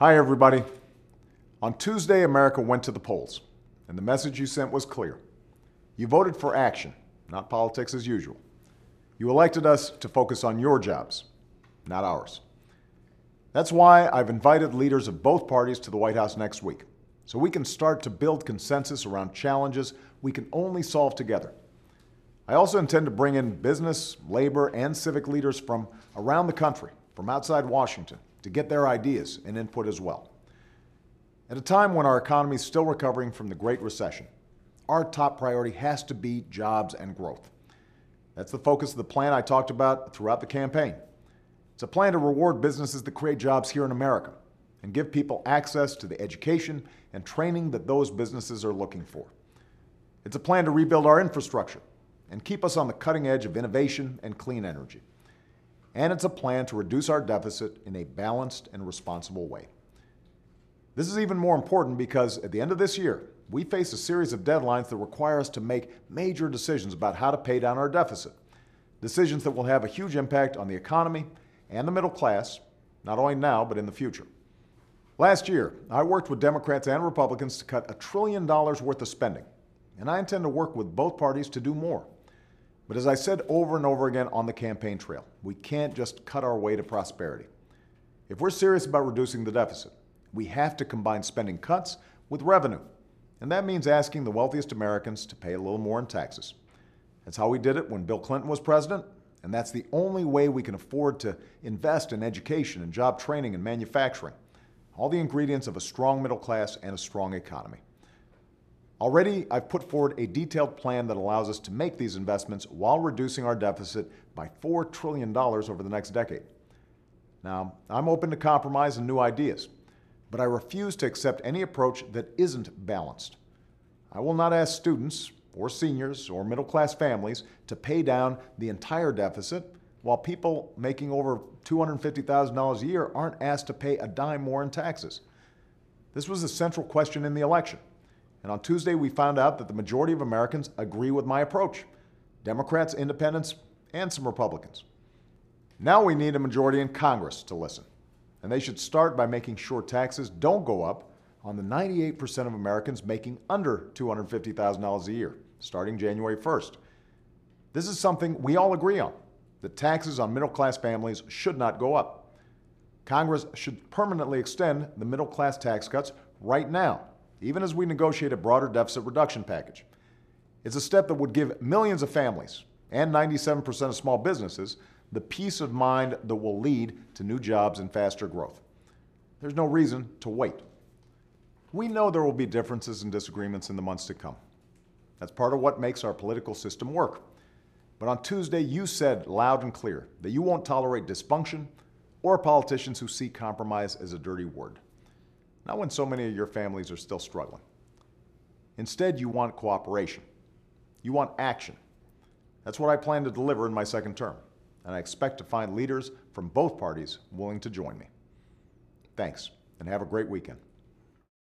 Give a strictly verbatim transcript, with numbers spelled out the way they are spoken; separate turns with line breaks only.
Hi, everybody. On Tuesday, America went to the polls, and the message you sent was clear. You voted for action, not politics as usual. You elected us to focus on your jobs, not ours. That's why I've invited leaders of both parties to the White House next week, so we can start to build consensus around challenges we can only solve together. I also intend to bring in business, labor, and civic leaders from around the country, from outside Washington, to get their ideas and input as well. At a time when our economy is still recovering from the Great Recession, our top priority has to be jobs and growth. That's the focus of the plan I talked about throughout the campaign. It's a plan to reward businesses that create jobs here in America and give people access to the education and training that those businesses are looking for. It's a plan to rebuild our infrastructure and keep us on the cutting edge of innovation and clean energy. And it's a plan to reduce our deficit in a balanced and responsible way. This is even more important because at the end of this year, we face a series of deadlines that require us to make major decisions about how to pay down our deficit. Decisions that will have a huge impact on the economy and the middle class, not only now, but in the future. Last year, I worked with Democrats and Republicans to cut a trillion dollars worth of spending, and I intend to work with both parties to do more. But as I said over and over again on the campaign trail, we can't just cut our way to prosperity. If we're serious about reducing the deficit, we have to combine spending cuts with revenue. And that means asking the wealthiest Americans to pay a little more in taxes. That's how we did it when Bill Clinton was president, and that's the only way we can afford to invest in education and job training and manufacturing, all the ingredients of a strong middle class and a strong economy. Already, I've put forward a detailed plan that allows us to make these investments while reducing our deficit by four trillion dollars over the next decade. Now, I'm open to compromise and new ideas, but I refuse to accept any approach that isn't balanced. I will not ask students or seniors or middle-class families to pay down the entire deficit while people making over two hundred fifty thousand dollars a year aren't asked to pay a dime more in taxes. This was a central question in the election. And on Tuesday, we found out that the majority of Americans agree with my approach. Democrats, independents, and some Republicans. Now we need a majority in Congress to listen. And they should start by making sure taxes don't go up on the ninety-eight percent of Americans making under two hundred fifty thousand dollars a year, starting January first. This is something we all agree on, that taxes on middle-class families should not go up. Congress should permanently extend the middle-class tax cuts right now, even as we negotiate a broader deficit reduction package. It's a step that would give millions of families and ninety-seven percent of small businesses the peace of mind that will lead to new jobs and faster growth. There's no reason to wait. We know there will be differences and disagreements in the months to come. That's part of what makes our political system work. But on Tuesday, you said loud and clear that you won't tolerate dysfunction or politicians who see compromise as a dirty word. Not when so many of your families are still struggling. Instead, you want cooperation. You want action. That's what I plan to deliver in my second term, and I expect to find leaders from both parties willing to join me. Thanks, and have a great weekend.